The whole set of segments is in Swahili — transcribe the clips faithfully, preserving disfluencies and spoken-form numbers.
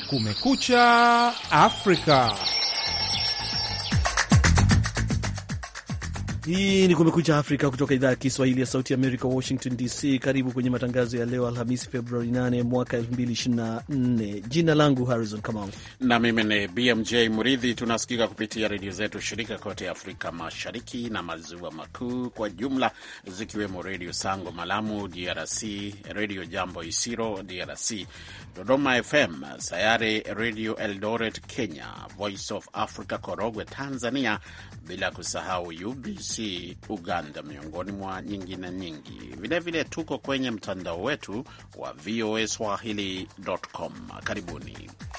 Kumekucha Afrika. Hii ni Kumekucha Afrika kutoka idhaa ya Kiswahili ya Sauti ya Amerika, Washington D C. Karibu kwenye matangazo ya leo Alhamisi, Februari nane mwaka elfu mbili ishirini na nne. Jina langu Harrison Kamau na mimi ni B M J Muridhi. Tunasikika kupitia redio zetu shirika kote Afrika Mashariki na Maziwa Makuu kwa jumla, zikiwemo Redio Sango Malamu D R C, Redio Jambo Isiro D R C, Dodoma F M, Sayare Redio Eldoret Kenya, Voice of Africa Korogwe Tanzania, bila kusahau U B C Uganda, miongoni mwa nyingine nyingi. Vilevile vile tuko kwenye mtandao wetu wa V O A Swahili dot com. Karibuni.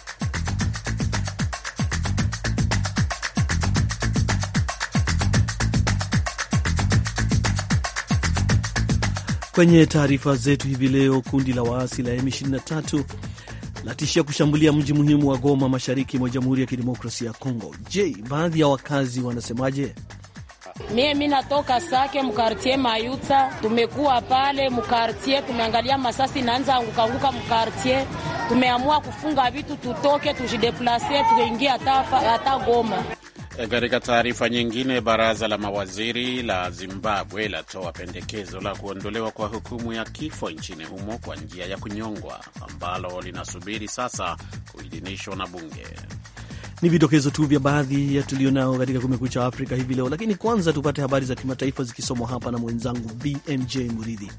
Kwenye taarifa zetu hivi leo, kundi la waasi la M ishirini na tatu latishia kushambulia mji muhimu wa Goma, mashariki mwa Jamhuri ya Kidemokrasia ya Kongo. Je, baadhi ya wakazi wanasemaje? Mie mi natoka Sake mkartie Mayuta, tumekuwa pale mkartie, tumeangalia masasi naanza angukanguka mkartie, tumeamua kufunga vitu tutoke tujideplase tuingia hata Goma. Katika taarifa nyingine, baraza la mawaziri la Zimbabwe latoa pendekezo la kuondolewa kwa hukumu ya kifo nchini humo kwa njia ya kunyongwa, ambalo linasubiri sasa kuidhinishwa na bunge. Ni vidokezo tu vya baadhi ya tulionao katika Kumekucha Afrika hivi leo, lakini kwanza tupate habari za kimataifa zikisomwa hapa na mwenzangu B M J Muridhi.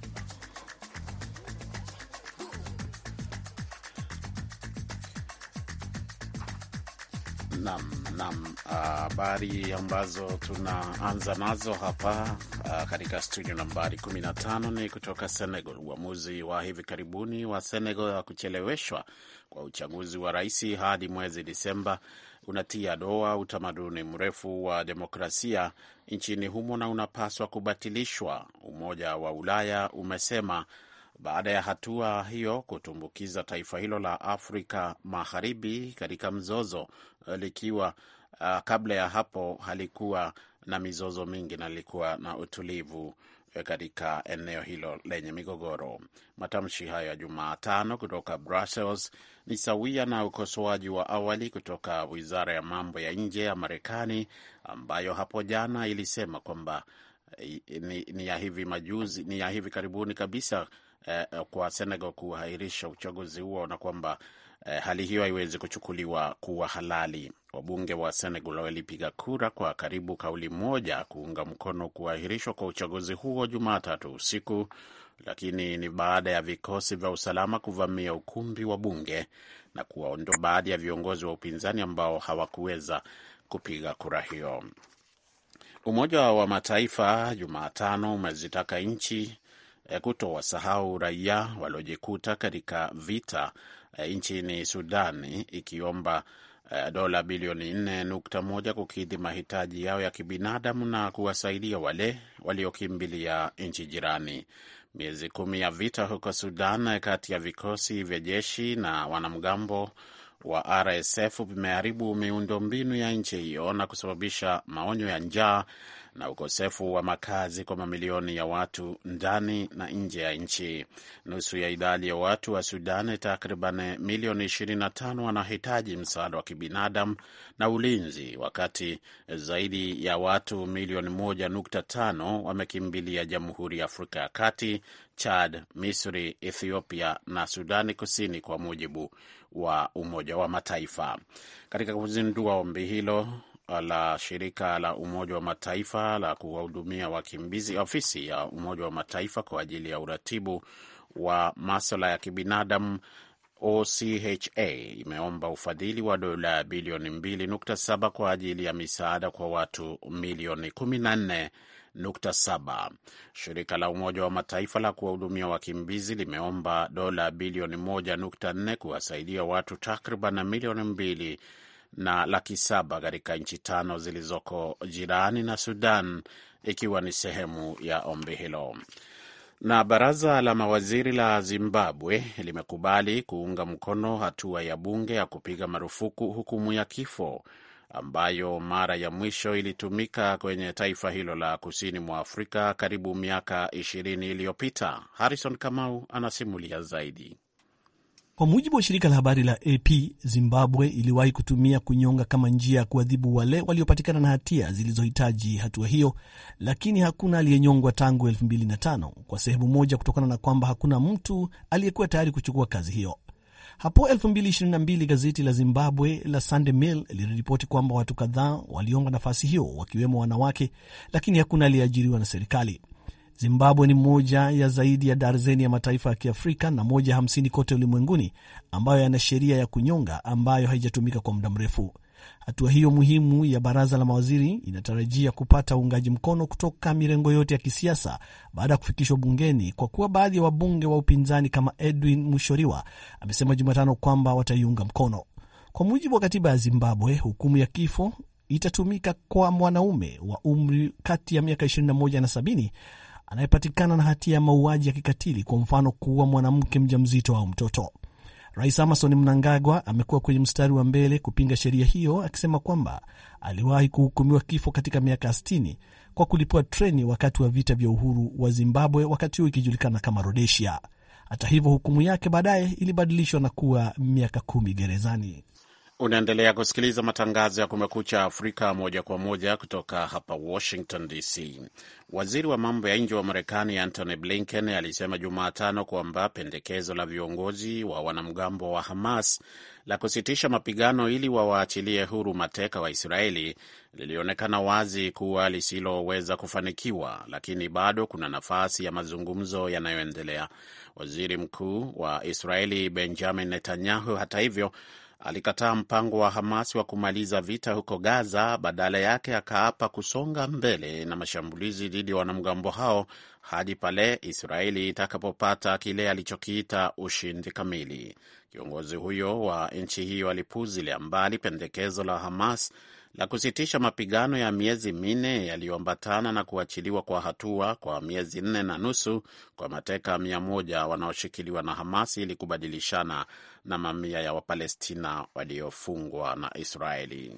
Naam, naam, habari uh, ambazo tunaanza nazo hapa uh, katika studio nambari kumi na tano ni kutoka Senegal. Uamuzi wa hivi karibuni wa Senegal wa kucheleweshwa kwa uchaguzi wa rais hadi mwezi Disemba unatia doa utamaduni mrefu wa demokrasia nchini humo na unapaswa kubatilishwa, Umoja wa Ulaya umesema, baada ya hatua hiyo kutumbukiza taifa hilo la Afrika Magharibi katika mzozo, likiwa uh, kabla ya hapo halikuwa na mizozo mingi na lilikuwa na utulivu katika eneo hilo lenye migogoro. Matamshi hayo ya Jumatano kutoka Brussels ni sawia na ukosoaji wa awali kutoka Wizara ya Mambo ya Nje ya Marekani, ambayo hapo jana ilisema kwamba ni, ni ya hivi majuzi, ni ya hivi karibuni kabisa eh, kwa Senegal kuahirisha uchaguzi huo na kwamba eh, hali hiyo haiwezi kuchukuliwa kuwa halali. Wabunge wa Senegal walipiga kura kwa karibu kauli moja kuunga mkono kuahirishwa kwa uchaguzi huo Jumatatu usiku, lakini ni baada ya vikosi vya usalama kuvamia ukumbi wa bunge na kuwaondoa baadhi ya viongozi wa upinzani ambao hawakuweza kupiga kura hiyo. Umoja wa Mataifa Jumatano umezitaka nchi kutowasahau raia waliojikuta katika vita nchini Sudani, ikiomba dola bilioni nne nukta moja kukidhi mahitaji yao ya kibinadamu na kuwasaidia wale waliokimbilia nchi jirani. Miezi kumi ya vita huko Sudan kati ya vikosi vya jeshi na wanamgambo wa R S F vimeharibu miundombinu ya nchi hiyo na kusababisha maonyo ya njaa na ukosefu wa makazi kwa mamilioni ya watu ndani na nje ya nchi. Nusu ya idadi ya watu wa Sudan, takriban milioni ishirini na tano, wanahitaji msaada wa kibinadamu na ulinzi, wakati zaidi ya watu milioni moja nukta tano wamekimbilia Jamhuri ya Afrika ya Kati, Chad, Misri, Ethiopia na Sudani Kusini, kwa mujibu wa Umoja wa Mataifa. Katika kuzindua ombi hilo la shirika la Umoja wa Mataifa la kuwahudumia wakimbizi, ofisi ya Umoja wa Mataifa kwa ajili ya uratibu wa masuala ya kibinadamu O C H A imeomba ufadhili wa dola bilioni mbili nukta saba kwa ajili ya misaada kwa watu milioni kumi na nne nukta saba. Shirika la Umoja wa Mataifa la kuwahudumia wakimbizi limeomba dola bilioni moja nukta nne kuwasaidia watu takriban milioni mbili na laki saba katika nchi tano zilizoko jirani na Sudan, ikiwa ni sehemu ya ombi hilo. Na baraza la mawaziri la Zimbabwe limekubali kuunga mkono hatua ya bunge ya kupiga marufuku hukumu ya kifo ambayo mara ya mwisho ilitumika kwenye taifa hilo la kusini mwa Afrika karibu miaka ishirini iliyopita. Harrison Kamau anasimulia zaidi. Kwa mujibu wa shirika la habari la A P, Zimbabwe iliwahi kutumia kunyonga kama njia ya kuadhibu wale waliopatikana na hatia zilizohitaji hatua hiyo, lakini hakuna aliyenyongwa tangu elfu mbili na tano, kwa sehemu moja kutokana na kwamba hakuna mtu aliyekuwa tayari kuchukua kazi hiyo. Hapo elfu mbili ishirini na mbili gazeti la Zimbabwe la Sunday Mail liliripoti kwamba watu kadhaa waliomba nafasi hiyo, wakiwemo wanawake, lakini hakuna aliyeajiriwa na serikali. Zimbabwe ni moja ya zaidi ya darzeni ya mataifa ya Kiafrika na moja hamsini kote ulimwenguni ambayo yana sheria ya kunyonga ambayo haijatumika kwa muda mrefu. Hatua hiyo muhimu ya baraza la mawaziri inatarajia kupata uungaji mkono kutoka mirengo yote ya kisiasa baada ya kufikishwa bungeni, kwa kuwa baadhi ya wabunge wa upinzani kama Edwin Mushoriwa amesema Jumatano kwamba wataiunga mkono. Kwa mujibu wa katiba ya Zimbabwe, hukumu ya kifo itatumika kwa mwanaume wa umri kati ya miaka ishirini na moja na sabini anayepatikana na hatia ya mauaji ya kikatili, kwa mfano kuua mwanamke mjamzito au mtoto. Rais Emmerson Mnangagwa amekuwa kwenye mstari wa mbele kupinga sheria hiyo, akisema kwamba aliwahi kuhukumiwa kifo katika miaka sitini kwa kulipua treni wakati wa vita vya uhuru wa Zimbabwe, wakati huo ikijulikana kama Rhodesia. Hata hivyo, hukumu yake baadaye ilibadilishwa na kuwa miaka kumi gerezani. Unaendelea kusikiliza matangazo ya Kumekucha Afrika moja kwa moja kutoka hapa Washington D C. Waziri wa mambo ya nje wa Marekani Antony Blinken alisema Jumatano kwamba pendekezo la viongozi wa wanamgambo wa Hamas la kusitisha mapigano ili wawaachilie huru mateka wa Israeli lilionekana wazi kuwa lisiloweza kufanikiwa, lakini bado kuna nafasi ya mazungumzo yanayoendelea. Waziri Mkuu wa Israeli Benjamin Netanyahu, hata hivyo, alikataa mpango wa Hamas wa kumaliza vita huko Gaza. Badala yake akaapa kusonga mbele na mashambulizi dhidi ya wanamgambo hao hadi pale Israeli itakapopata kile alichokiita ushindi kamili. Kiongozi huyo wa nchi hiyo alipuuzilia mbali pendekezo la Hamas la kusitisha mapigano ya miezi minne yaliyoambatana na kuachiliwa kwa hatua kwa miezi nne na nusu kwa mateka mia moja wanaoshikiliwa na Hamas ili kubadilishana na mamia ya Wapalestina waliofungwa na Israeli.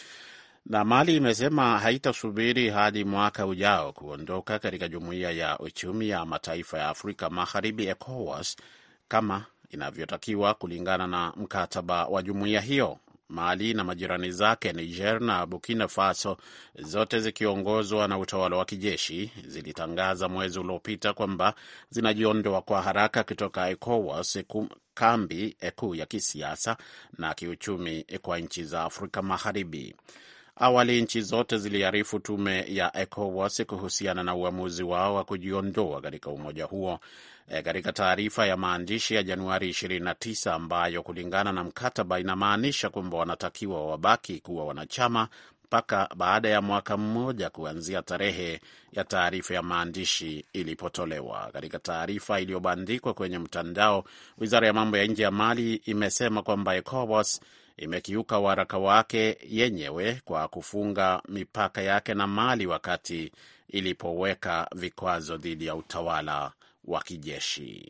Na Mali imesema haitasubiri hadi mwaka ujao kuondoka katika Jumuiya ya Uchumi ya Mataifa ya Afrika Magharibi, ECOWAS, kama inavyotakiwa kulingana na mkataba wa jumuiya hiyo. Mali na majirani zake Niger na Burkina Faso, zote zikiongozwa na utawala wa kijeshi, zilitangaza mwezi uliopita kwamba zinajiondoa kwa haraka kutoka ECOWAS, kambi kuu ya kisiasa na kiuchumi kwa nchi za Afrika Magharibi. Awali nchi zote ziliarifu tume ya ECOWAS kuhusiana na uamuzi wao wa kujiondoa katika umoja huo e, katika taarifa ya maandishi ya Januari ishirini na tisa ambayo kulingana na mkataba inamaanisha kwamba wanatakiwa wabaki kuwa wanachama mpaka baada ya mwaka mmoja kuanzia tarehe ya taarifa ya maandishi ilipotolewa. Katika taarifa iliyobandikwa kwenye mtandao, Wizara ya Mambo ya Nje ya Mali imesema kwamba ECOWAS imekiuka waraka wake yenyewe kwa kufunga mipaka yake na Mali wakati ilipoweka vikwazo dhidi ya utawala wa kijeshi.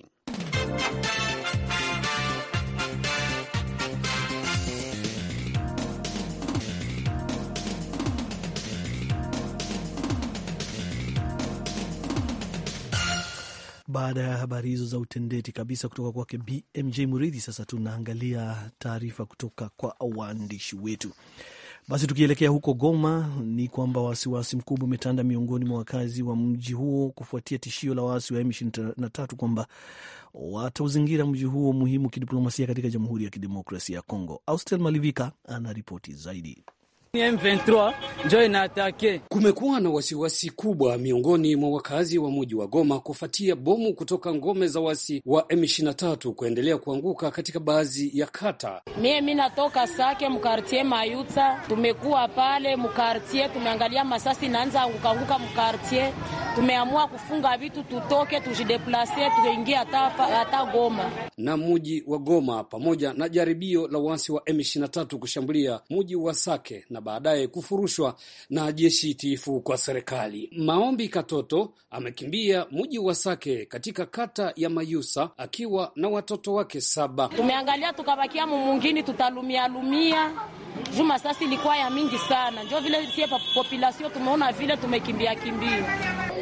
Baada ya habari hizo za utendeti kabisa kutoka kwake B M J Muridhi, sasa tunaangalia taarifa kutoka kwa waandishi wetu. Basi tukielekea huko Goma, ni kwamba wasiwasi mkubwa umetanda miongoni mwa wakazi wa mji huo kufuatia tishio la waasi wa M ishirini na tatu kwamba watauzingira mji huo muhimu kidiplomasia katika Jamhuri ya Kidemokrasia ya Kongo. Austel Malivika ana ripoti zaidi. M ishirini na tatu Kumekuwa na wasiwasi kubwa miongoni mwa wakazi wa mji wa Goma kufuatia bomu kutoka ngome za wasi wa M ishirini na tatu kuendelea kuanguka katika baadhi ya kata. Mie mimi natoka Sake mkartie Mayuta, tumekuwa pale mkartie, tumeangalia masasi naanza anguka anguka mkartie, tumeamua kufunga vitu tutoke tujideplace tuingie hata hata Goma. Na mji wa Goma pamoja na jaribio la wasi wa M ishirini na tatu kushambulia mji wa Sake na baadaye kufurushwa na jeshi tifu kwa serikali. Maombi Katoto amekimbia mji wa Sake katika kata ya Mayusa akiwa na watoto wake saba. Tumeangalia tukabakia mumungini tutalumia lumia. Juma sasa ilikuwa ya mingi sana. Ndio vile sie population tumeona vile tumekimbia kimbia.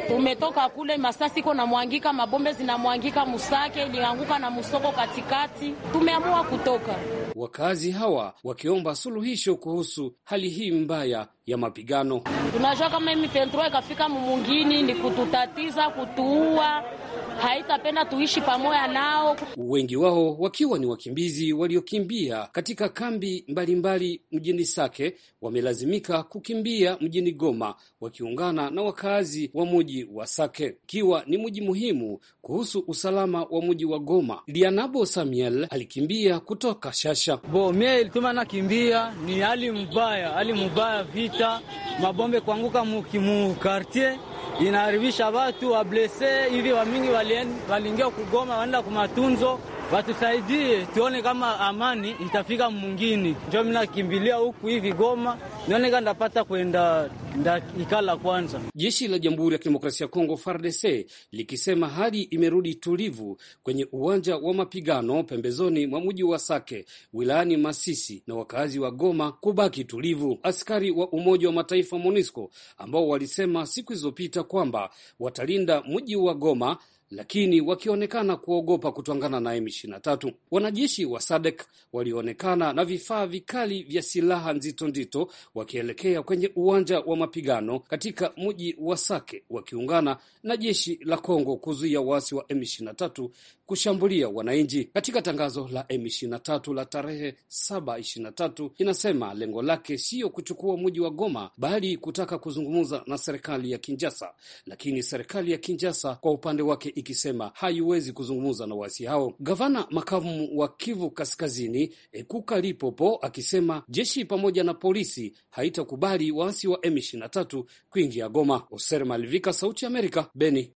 Tumetoka kule masasi iko na mwangika, mabombe zinamwangika, Musake ilianguka na Musoko katikati. Tumeamua kutoka. Wakazi hawa wakiomba suluhisho kuhusu hali hii mbaya ya mapigano. Tunajua kama M ishirini na tatu ikafika mumungini ni kututatiza, kutuua, haitapenda tuishi pamoja nao. Wengi wao wakiwa ni wakimbizi waliokimbia katika kambi mbalimbali mbali mjini Sake, wamelazimika kukimbia mjini Goma wakiungana na wakazi wa mji wa Sake, ikiwa ni mji muhimu kuhusu usalama wa mji wa Goma. Lianabo Samuel alikimbia kutoka Shasha. Bo mie ilituma nakimbia ni hali mbaya, hali mbaya, vita, mabombe kuanguka mu quartier inaharibisha watu wa blesse hivi, wa mingi waliingia kugoma, waenda kumatunzo. Watusaidie tuone kama amani itafika mwingine. Ndio mimi nakimbilia huku hivi Goma, nione kama ndapata kwenda ikala kwanza. Jeshi la Jamhuri ya Kidemokrasia ya Kongo F A R D C likisema hali imerudi tulivu kwenye uwanja wa mapigano pembezoni mwa mji wa Sake wilayani Masisi, na wakazi wa Goma kubaki tulivu. Askari wa Umoja wa Mataifa MONUSCO ambao walisema siku zilizopita kwamba watalinda mji wa Goma, lakini wakionekana kuogopa kutwangana na M ishirini na tatu. Wanajeshi wa S A D C walionekana na vifaa vikali vya silaha nzito nzito wakielekea kwenye uwanja wa mapigano katika mji wa Sake, wakiungana na jeshi la Kongo kuzuia waasi wa M ishirini na tatu kushambulia wananchi. Katika tangazo la M ishirini na tatu la tarehe saba ishirini na tatu inasema lengo lake sio kuchukua mji wa Goma, bali kutaka kuzungumza na serikali ya Kinshasa, lakini serikali ya Kinshasa kwa upande wake ikisema haiwezi kuzungumza na waasi hao. Gavana makamu wa Kivu Kaskazini Ekuka Lipopo akisema jeshi pamoja na polisi haitakubali waasi wa M ishirini na tatu kuingia Goma. Oser Malivika, Sauti ya Amerika, Beni.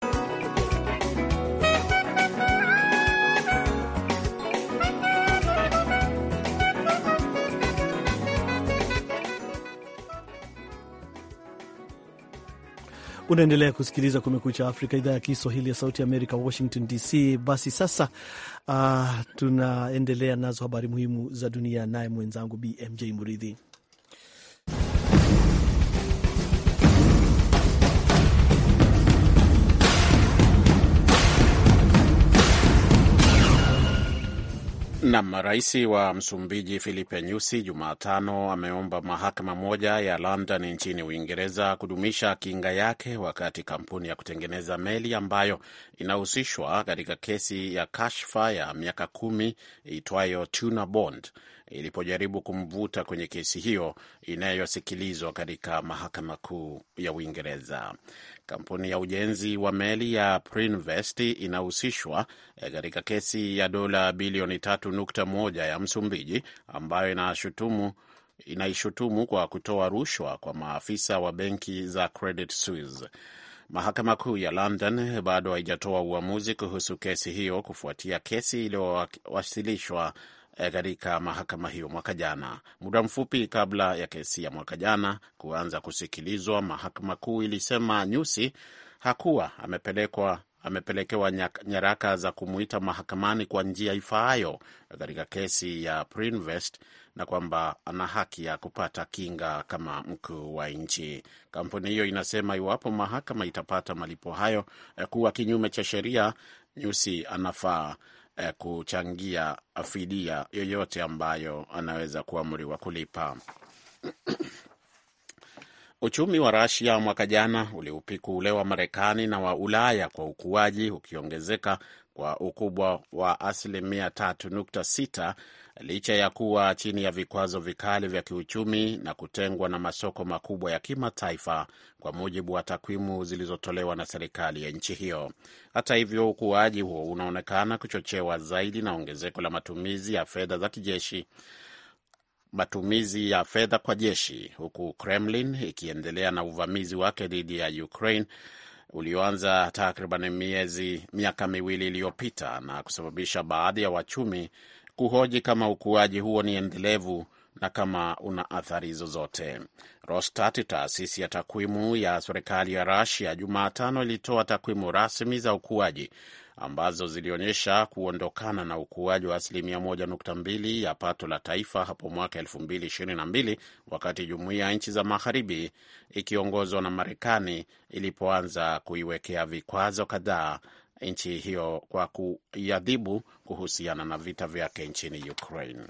Unaendelea kusikiliza Kumekucha Afrika, idhaa ya Kiswahili ya Sauti ya Amerika, Washington D C. Basi sasa uh, tunaendelea nazo habari muhimu za dunia, naye mwenzangu B M J Muridhi. Nam, rais wa Msumbiji Filipe Nyusi Jumatano ameomba mahakama moja ya London nchini Uingereza kudumisha kinga yake wakati kampuni ya kutengeneza meli ambayo inahusishwa katika kesi ya kashfa ya miaka kumi itwayo Tuna Bond ilipojaribu kumvuta kwenye kesi hiyo inayosikilizwa katika mahakama kuu ya Uingereza. Kampuni ya ujenzi wa meli ya Prininvest inahusishwa katika kesi ya dola bilioni tatu nukta moja ya Msumbiji ambayo inashutumu inaishutumu kwa kutoa rushwa kwa maafisa wa benki za Credit Suisse. Mahakama kuu ya London bado haijatoa uamuzi kuhusu kesi hiyo kufuatia kesi iliyowasilishwa katika mahakama hiyo mwaka jana. Muda mfupi kabla ya kesi ya mwaka jana kuanza kusikilizwa, mahakama kuu ilisema Nyusi hakuwa amepelekwa amepelekewa nyaraka za kumuita mahakamani kwa njia ifaayo katika kesi ya Prininvest na kwamba ana haki ya kupata kinga kama mkuu wa nchi. Kampuni hiyo inasema iwapo mahakama itapata malipo hayo kuwa kinyume cha sheria, Nyusi anafaa kuchangia fidia yoyote ambayo anaweza kuamriwa kulipa. Uchumi wa Russia mwaka jana uliupiku ule wa Marekani na wa Ulaya kwa ukuaji, ukiongezeka kwa ukubwa wa asilimia tatu nukta sita licha ya kuwa chini ya vikwazo vikali vya kiuchumi na kutengwa na masoko makubwa ya kimataifa, kwa mujibu wa takwimu zilizotolewa na serikali ya nchi hiyo. Hata hivyo, ukuaji huo unaonekana kuchochewa zaidi na ongezeko la matumizi ya fedha za kijeshi matumizi ya fedha kwa jeshi, huku Kremlin ikiendelea na uvamizi wake dhidi ya Ukraine ulioanza takriban miezi miaka miwili iliyopita na kusababisha baadhi ya wachumi kuhoji kama ukuaji huo ni endelevu na kama una athari zozote. Rostat, taasisi ya takwimu ya serikali ya Russia, Jumatano ilitoa takwimu rasmi za ukuaji ambazo zilionyesha kuondokana na ukuaji wa asilimia moja nukta mbili ya pato la taifa hapo mwaka elfu mbili ishirini na mbili, wakati jumuiya ya nchi za magharibi ikiongozwa na Marekani ilipoanza kuiwekea vikwazo kadhaa nchi hiyo kwa kuiadhibu kuhusiana na vita vyake nchini Ukraine.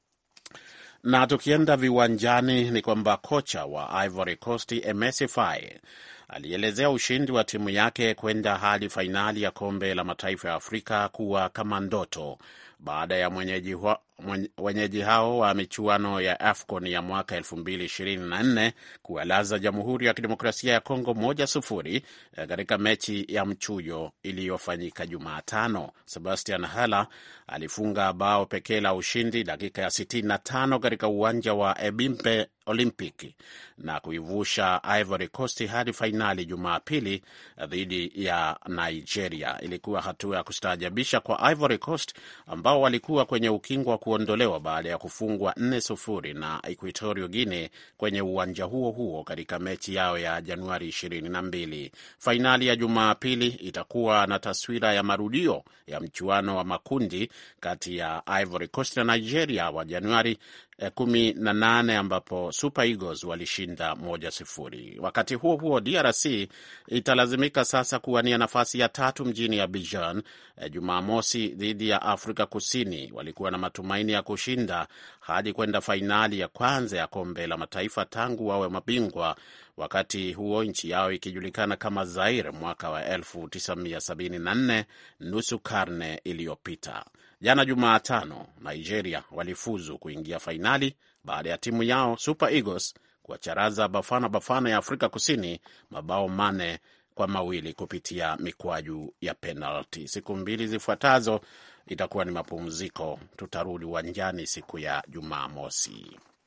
Na tukienda viwanjani ni kwamba kocha wa Ivory Coast Emesi Faye alielezea ushindi wa timu yake kwenda hadi fainali ya kombe la mataifa ya Afrika kuwa kama ndoto baada ya mwenyeji, wa, mwenyeji hao wa michuano ya AFCON ya mwaka elfu mbili ishirini na nne kualaza Jamhuri ya Kidemokrasia ya Kongo moja sufuri katika mechi ya mchujo iliyofanyika Jumatano. Sebastian Haller alifunga bao pekee la ushindi dakika ya sitini na tano katika uwanja wa Ebimpe Olympic na kuivusha Ivory Coast hadi fainali Jumapili dhidi ya Nigeria. Ilikuwa hatua ya kustaajabisha kwa Ivory Coast ambao walikuwa kwenye ukingo wa kuondolewa baada ya kufungwa nne sufuri na Equatorial Guinea kwenye uwanja huo huo katika mechi yao ya Januari ishirini na mbili. Fainali ya Jumapili itakuwa na taswira ya marudio ya mchuano wa makundi kati ya Ivory Coast na Nigeria wa Januari kumi na nane ambapo Super Eagles walishinda moja sifuri. Wakati huo huo, D R C italazimika sasa kuwania nafasi ya tatu mjini Abidjan Jumamosi dhidi ya Afrika Kusini. Walikuwa na matumaini ya kushinda hadi kwenda fainali ya kwanza ya kombe la mataifa tangu wawe mabingwa, wakati huo nchi yao ikijulikana kama Zaire mwaka wa elfu tisa mia sabini na nne, nusu karne iliyopita. Jana Jumatano, Nigeria walifuzu kuingia fainali baada ya timu yao Super Eagles kuwacharaza Bafana Bafana ya Afrika Kusini mabao mane kwa mawili kupitia mikwaju ya penalty. Siku mbili zifuatazo itakuwa ni mapumziko. Tutarudi uwanjani siku ya Jumamosi.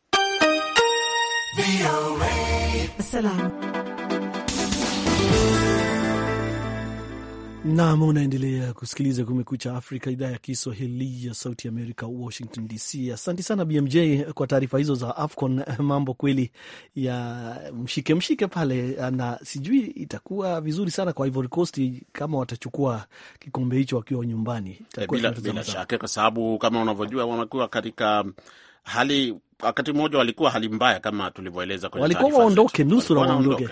Naam, unaendelea kusikiliza Kumekucha Afrika, idhaa ya Kiswahili ya Sauti Amerika, Washington D C. Asante sana B M J kwa taarifa hizo za AFCON. Mambo kweli ya mshike mshike pale, na sijui itakuwa vizuri sana kwa Ivory Coast kama watachukua kikombe hicho wakiwa nyumbani. E, bila, bila shaka, kwa sababu kama unavyojua wamekuwa katika hali, wakati mmoja walikuwa hali mbaya kama tulivyoeleza kwenye taarifa. Walikuwa waondoke nusu na waondoke.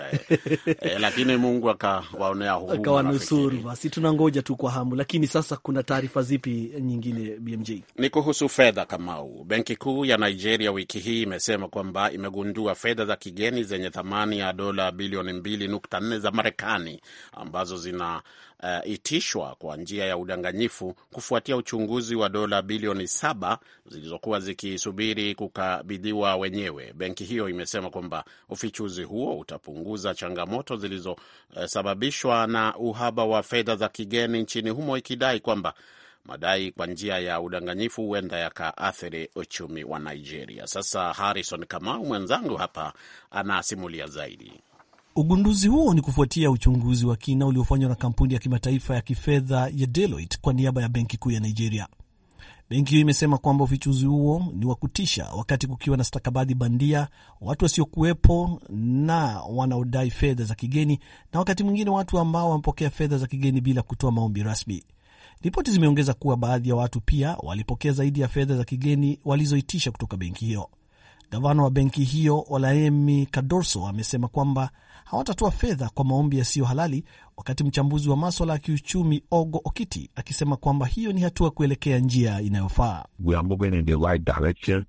E, lakini Mungu akawaonea huruma, akawanusuru. Basi tunangoja tu kwa hamu. Lakini sasa kuna taarifa zipi nyingine B M J? Ni kuhusu fedha kama huu. Benki Kuu ya Nigeria wiki hii imesema kwamba imegundua fedha za kigeni zenye thamani ya dola bilioni mbili nukta nne za Marekani ambazo zina Uh, itishwa kwa njia ya udanganyifu kufuatia uchunguzi wa dola bilioni saba zilizokuwa zikisubiri kukabidhiwa wenyewe. Benki hiyo imesema kwamba ufichuzi huo utapunguza changamoto zilizosababishwa uh, na uhaba wa fedha za kigeni nchini humo, ikidai kwamba madai kwa njia ya udanganyifu huenda yakaathiri uchumi wa Nigeria. Sasa Harrison Kamau mwenzangu hapa anasimulia zaidi. Ugunduzi huo ni kufuatia uchunguzi wa kina uliofanywa na kampuni ya kimataifa ya kifedha ya Deloitte kwa niaba ya Benki Kuu ya Nigeria. Benki hiyo imesema kwamba ufichuzi huo ni wa kutisha, wakati kukiwa na stakabadhi bandia, watu wasiokuwepo na wanaodai fedha za kigeni, na wakati mwingine watu ambao wamepokea fedha za kigeni bila kutoa maombi rasmi. Ripoti zimeongeza kuwa baadhi ya watu pia walipokea zaidi ya fedha za kigeni walizoitisha kutoka benki hiyo. Gavana wa benki hiyo Olayemi Kadorso amesema kwamba hawatatoa fedha kwa maombi yasiyo halali, wakati mchambuzi wa masuala ya kiuchumi Ogo Okiti akisema kwamba hiyo ni hatua kuelekea njia inayofaa. We are moving in the right direction.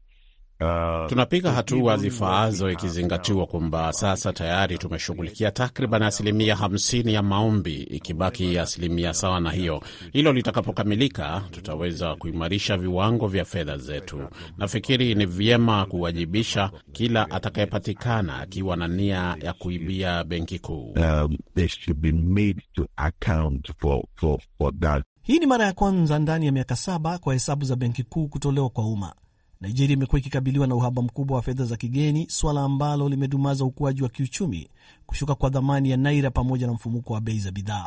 Uh, tunapiga hatua zifaazo, ikizingatiwa kwamba sasa tayari tumeshughulikia takriban asilimia hamsini ya maombi, ikibaki asilimia sawa na hiyo. Hilo litakapokamilika, tutaweza kuimarisha viwango vya fedha zetu. Nafikiri ni vyema kuwajibisha kila atakayepatikana akiwa na nia ya kuibia benki kuu. Um, they should be made to account for, for, for that. Hii ni mara ya kwanza ndani ya miaka saba kwa hesabu za benki kuu kutolewa kwa umma. Nigeria imekuwa ikikabiliwa na uhaba mkubwa wa fedha za kigeni, swala ambalo limedumaza ukuaji wa kiuchumi, kushuka kwa dhamani ya naira pamoja na mfumuko wa bei za bidhaa.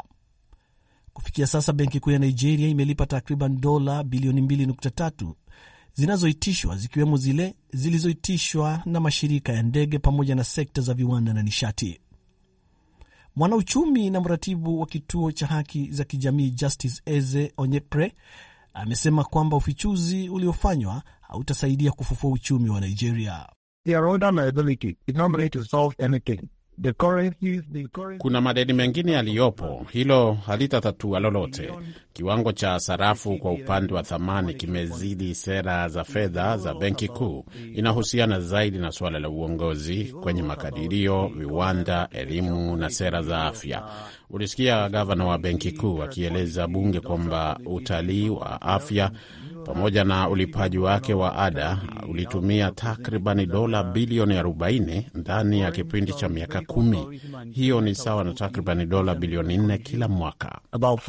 Kufikia sasa, benki kuu ya Nigeria imelipa takriban dola bilioni mbili nukta tatu zinazoitishwa, zikiwemo zile zilizoitishwa na mashirika ya ndege pamoja na sekta za viwanda na nishati. Mwanauchumi na mratibu wa kituo cha haki za kijamii Justice Eze Onyepre amesema kwamba ufichuzi uliofanywa hautasaidia kufufua uchumi wa Nigeria. Kuna madeni mengine yaliyopo, hilo halitatatua lolote. Kiwango cha sarafu kwa upande wa thamani kimezidi sera za fedha za benki kuu. Inahusiana zaidi na suala la uongozi kwenye makadirio, viwanda, elimu na sera za afya. Ulisikia gavana wa benki kuu akieleza bunge kwamba utalii wa afya pamoja na ulipaji wake wa ada ulitumia takribani dola bilioni arobaini ndani ya kipindi cha miaka kumi. Hiyo ni sawa na takribani dola bilioni nne kila mwaka.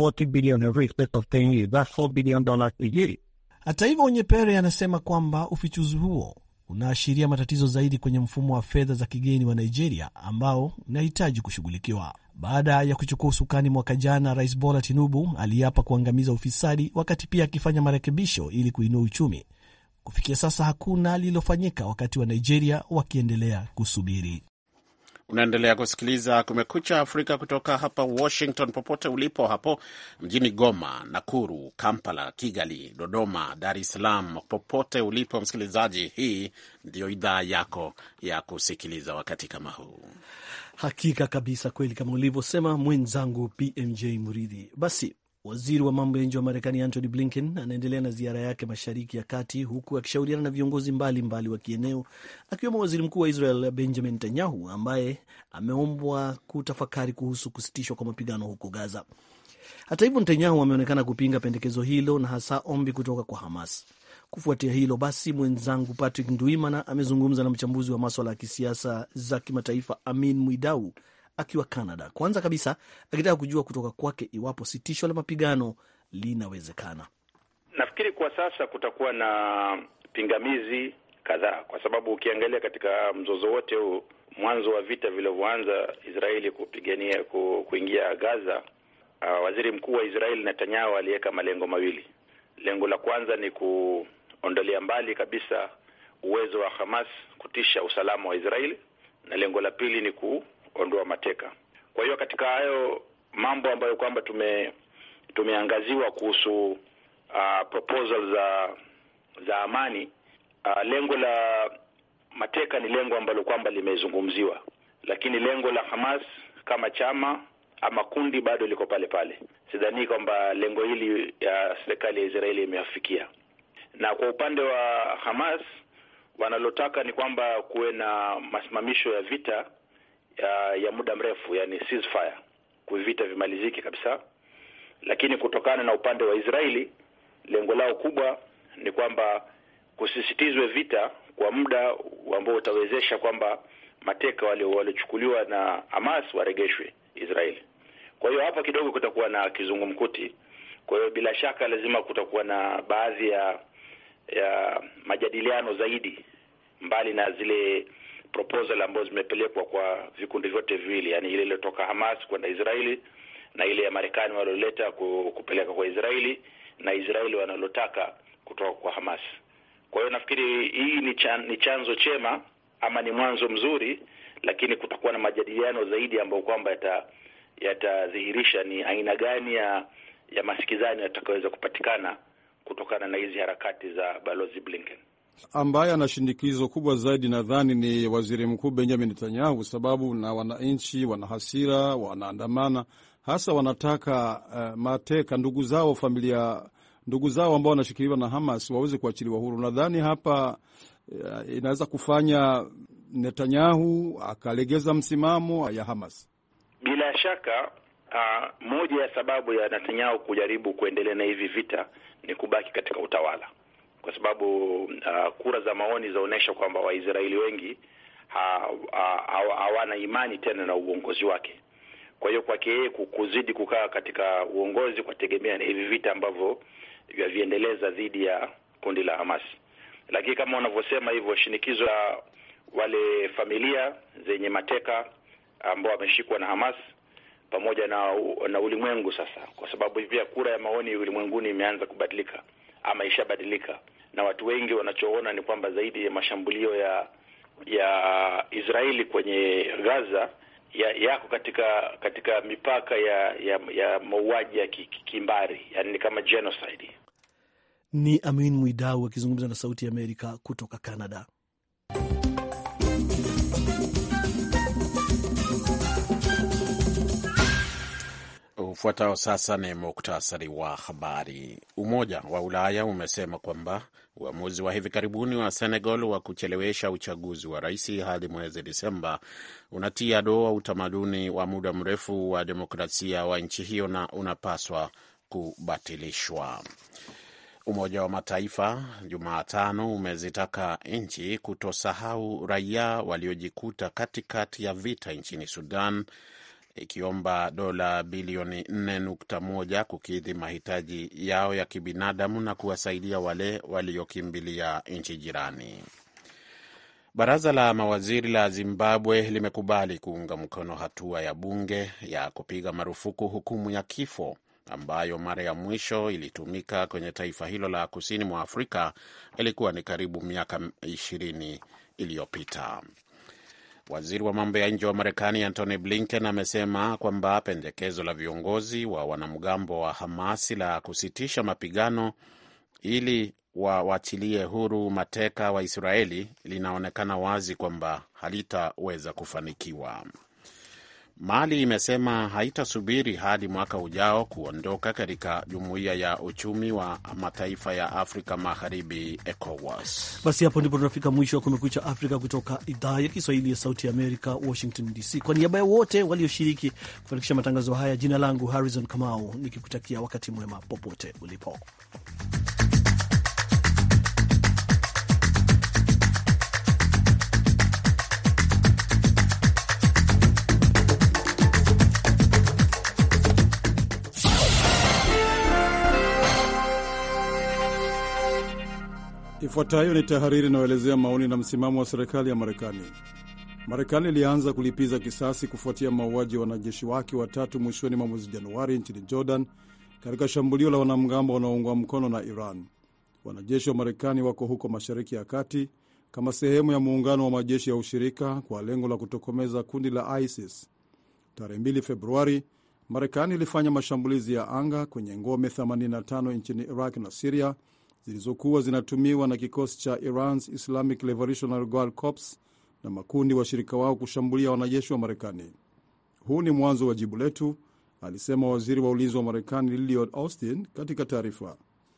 Hata hivyo, Onyepere anasema kwamba ufichuzi huo unaashiria matatizo zaidi kwenye mfumo wa fedha za kigeni wa Nigeria ambao unahitaji kushughulikiwa. Baada ya kuchukua usukani mwaka jana, Rais Bola Tinubu aliapa kuangamiza ufisadi, wakati pia akifanya marekebisho ili kuinua uchumi. Kufikia sasa hakuna lililofanyika, wakati wa Nigeria wakiendelea kusubiri. Unaendelea kusikiliza Kumekucha Afrika kutoka hapa Washington. Popote ulipo hapo mjini Goma, Nakuru, Kampala, Kigali, Dodoma, Dar es Salaam, popote ulipo msikilizaji, hii ndio idhaa yako ya kusikiliza wakati kama huu. Hakika kabisa, kweli kama ulivyosema mwenzangu B M J Muridhi. Basi waziri wa mambo ya nje wa Marekani Antony Blinken anaendelea na ziara yake Mashariki ya Kati, huku akishauriana na viongozi mbalimbali mbali wa kieneo, akiwemo waziri mkuu wa Israel Benjamin Netanyahu ambaye ameombwa kutafakari kuhusu kusitishwa kwa mapigano huko Gaza. Hata hivyo, Netanyahu ameonekana kupinga pendekezo hilo na hasa ombi kutoka kwa Hamas. Kufuatia hilo basi, mwenzangu Patrick Nduimana amezungumza na mchambuzi wa masuala ya kisiasa za kimataifa Amin Mwidau akiwa Canada. Kwanza kabisa akitaka kujua kutoka kwake iwapo sitisho la mapigano linawezekana. Nafikiri kwa sasa kutakuwa na pingamizi kadhaa, kwa sababu ukiangalia katika mzozo wote huu, mwanzo wa vita vilivyoanza Israeli kupigania ku, kuingia Gaza, uh, waziri mkuu wa Israeli Netanyahu aliweka malengo mawili. Lengo la kwanza ni kuondolea mbali kabisa uwezo wa Hamas kutisha usalama wa Israeli, na lengo la pili ni kuondoa mateka. Kwa hiyo katika hayo mambo ambayo kwamba tume tumeangaziwa kuhusu uh, proposal za za amani, uh, lengo la mateka ni lengo ambalo kwamba limezungumziwa, lakini lengo la Hamas kama chama ama kundi bado liko pale pale. Sidhani kwamba lengo hili ya serikali ya Israeli imeafikia. Na kwa upande wa Hamas, wanalotaka ni kwamba kuwe na masimamisho ya vita ya, ya muda mrefu, yani ceasefire, kwa vita vimalizike kabisa. Lakini kutokana na upande wa Israeli, lengo lao kubwa ni kwamba kusisitizwe vita kwa muda ambao utawezesha kwamba mateka wale waliochukuliwa na Hamas waregeshwe Israeli. Kwa hiyo hapa kidogo kutakuwa na kizungumkuti. Kwa hiyo bila shaka lazima kutakuwa na baadhi ya ya majadiliano zaidi, mbali na zile proposal ambazo zimepelekwa kwa vikundi vyote viwili, yani ile iliyotoka Hamas kwenda Israeli na ile ya Marekani walioleta kupeleka kwa Israeli na Israeli wanalotaka kutoka kwa Hamas. Kwa hiyo nafikiri hii ni, chan, ni chanzo chema ama ni mwanzo mzuri, lakini kutakuwa na majadiliano zaidi ambayo kwamba yata yatadhihirisha ni aina gani ya ya masikizano yatakayoweza kupatikana kutokana na hizi harakati za Balozi Blinken. Ambaye ana shindikizo kubwa zaidi nadhani ni Waziri Mkuu Benjamin Netanyahu, sababu na wananchi wana hasira, wanaandamana, hasa wanataka uh, mateka ndugu zao, familia ndugu zao ambao wanashikiliwa na Hamas waweze kuachiliwa huru. Nadhani hapa uh, inaweza kufanya Netanyahu akalegeza msimamo ya Hamas. Bila shaka uh, moja ya sababu ya Netanyahu kujaribu kuendelea na hivi vita ni kubaki katika utawala, kwa sababu uh, kura za maoni zaonesha kwamba Waisraeli wengi hawana ha, ha, imani tena na uongozi wake. Kwa hiyo kwake yeye kuzidi kukaa katika uongozi kwa tegemea na hivi vita ambavyo viendeleza dhidi ya kundi la Hamas. Lakini kama unavyosema hivyo, shinikizo la wale familia zenye mateka ambao wameshikwa na Hamas pamoja na na ulimwengu sasa, kwa sababu hivi kura ya maoni ulimwenguni imeanza kubadilika ama ishabadilika, na watu wengi wanachoona ni kwamba zaidi ya mashambulio ya ya Israeli kwenye Gaza ya yako katika katika mipaka ya ya, ya mauaji ya kimbari, yani ni kama genocide. Ni Amin Mwidau akizungumza na Sauti ya Amerika kutoka Canada. Ufuatao sasa ni muktasari wa habari. Umoja wa Ulaya umesema kwamba uamuzi wa hivi karibuni wa Senegal wa kuchelewesha uchaguzi wa rais hadi mwezi Disemba unatia doa utamaduni wa muda mrefu wa demokrasia wa nchi hiyo na unapaswa kubatilishwa. Umoja wa Mataifa Jumatano umezitaka nchi kutosahau raia waliojikuta katikati ya vita nchini Sudan, ikiomba dola bilioni nne nukta moja kukidhi mahitaji yao ya kibinadamu na kuwasaidia wale waliokimbilia nchi jirani. Baraza la mawaziri la Zimbabwe limekubali kuunga mkono hatua ya bunge ya kupiga marufuku hukumu ya kifo ambayo mara ya mwisho ilitumika kwenye taifa hilo la kusini mwa Afrika ilikuwa ni karibu miaka ishirini iliyopita. Waziri wa mambo ya nje wa Marekani Antony Blinken amesema kwamba pendekezo la viongozi wa wanamgambo wa Hamasi la kusitisha mapigano ili waachilie huru mateka wa Israeli linaonekana wazi kwamba halitaweza kufanikiwa. Mali imesema haitasubiri hadi mwaka ujao kuondoka katika jumuiya ya uchumi wa mataifa ya Afrika Magharibi, ECOWAS. Basi hapo ndipo tunafika mwisho wa Kumekucha Afrika kutoka idhaa ya Kiswahili ya Sauti ya Amerika, Washington D C. Kwa niaba ya wote walioshiriki kufanikisha matangazo haya, jina langu Harrison Kamau, nikikutakia wakati mwema popote ulipo. Ifuatayo ni tahariri inayoelezea maoni na msimamo wa serikali ya Marekani. Marekani ilianza kulipiza kisasi kufuatia mauaji ya wanajeshi wake watatu mwishoni mwa mwezi Januari nchini Jordan katika shambulio la wanamgambo wanaoungwa mkono na Iran. Wanajeshi wa Marekani wako huko Mashariki ya Kati kama sehemu ya muungano wa majeshi ya ushirika kwa lengo la kutokomeza kundi la ISIS. Tarehe mbili Februari, Marekani ilifanya mashambulizi ya anga kwenye ngome themanini na tano nchini Iraq na Syria zilizokuwa zinatumiwa na kikosi cha Iran's Islamic Revolutionary Guard Corps na makundi washirika wao kushambulia wanajeshi wa Marekani. Huu ni mwanzo wa jibu letu, alisema waziri wa ulinzi wa Marekani Lloyd Austin katika taarifa.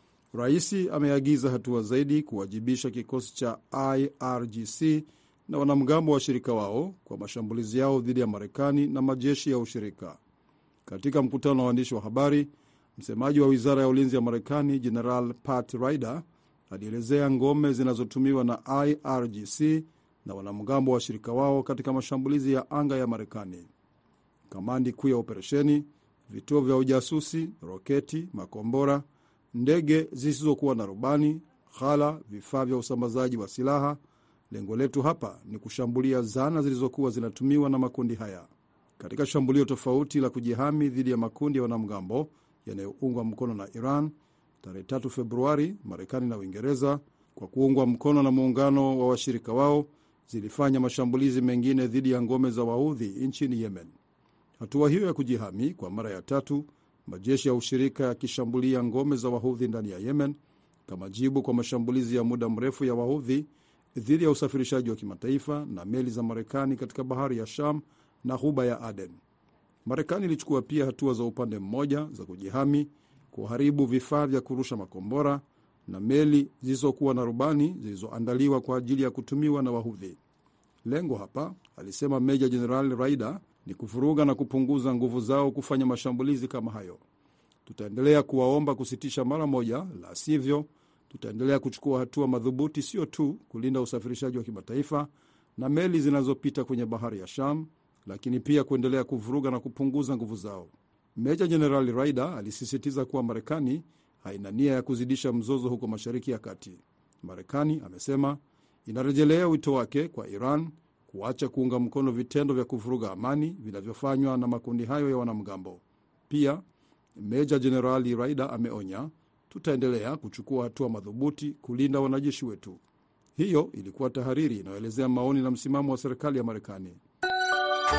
Raisi ameagiza hatua zaidi kuwajibisha kikosi cha I R G C na wanamgambo washirika wao kwa mashambulizi yao dhidi ya Marekani na majeshi ya ushirika. Katika mkutano wa waandishi wa habari, msemaji wa wizara ya ulinzi ya Marekani General Pat Ryder alielezea ngome zinazotumiwa na I R G C na wanamgambo washirika wao katika mashambulizi ya anga ya Marekani: kamandi kuu ya operesheni, vituo vya ujasusi, roketi, makombora, ndege zisizokuwa na rubani, ghala, vifaa vya usambazaji wa silaha. Lengo letu hapa ni kushambulia zana zilizokuwa zinatumiwa na makundi haya. Katika shambulio tofauti la kujihami dhidi ya makundi ya wanamgambo yanayoungwa mkono na Iran, tarehe tatu Februari, Marekani na Uingereza kwa kuungwa mkono na muungano wa washirika wao zilifanya mashambulizi mengine dhidi ya ngome za Wahudhi nchini Yemen. Hatua hiyo ya kujihami kwa mara ya tatu, majeshi ya ushirika yakishambulia ngome za Wahudhi ndani ya Yemen kama jibu kwa mashambulizi ya muda mrefu ya Wahudhi dhidi ya usafirishaji wa kimataifa na meli za Marekani katika bahari ya Sham na ghuba ya Aden. Marekani ilichukua pia hatua za upande mmoja za kujihami, kuharibu vifaa vya kurusha makombora na meli zisizokuwa na rubani zilizoandaliwa kwa ajili ya kutumiwa na Wahudhi. Lengo hapa, alisema Meja Jenerali Ryder, ni kufuruga na kupunguza nguvu zao kufanya mashambulizi kama hayo. Tutaendelea kuwaomba kusitisha mara moja, la sivyo tutaendelea kuchukua hatua madhubuti, sio tu kulinda usafirishaji wa kimataifa na meli zinazopita kwenye bahari ya Sham, lakini pia kuendelea kuvuruga na kupunguza nguvu zao. Meja Jenerali Ryder alisisitiza kuwa Marekani haina nia ya kuzidisha mzozo huko Mashariki ya Kati. Marekani, amesema, inarejelea wito wake kwa Iran kuacha kuunga mkono vitendo vya kuvuruga amani vinavyofanywa na makundi hayo ya wanamgambo. Pia Meja Jenerali Ryder ameonya, tutaendelea kuchukua hatua madhubuti kulinda wanajeshi wetu. Hiyo ilikuwa tahariri inayoelezea maoni na msimamo wa serikali ya Marekani.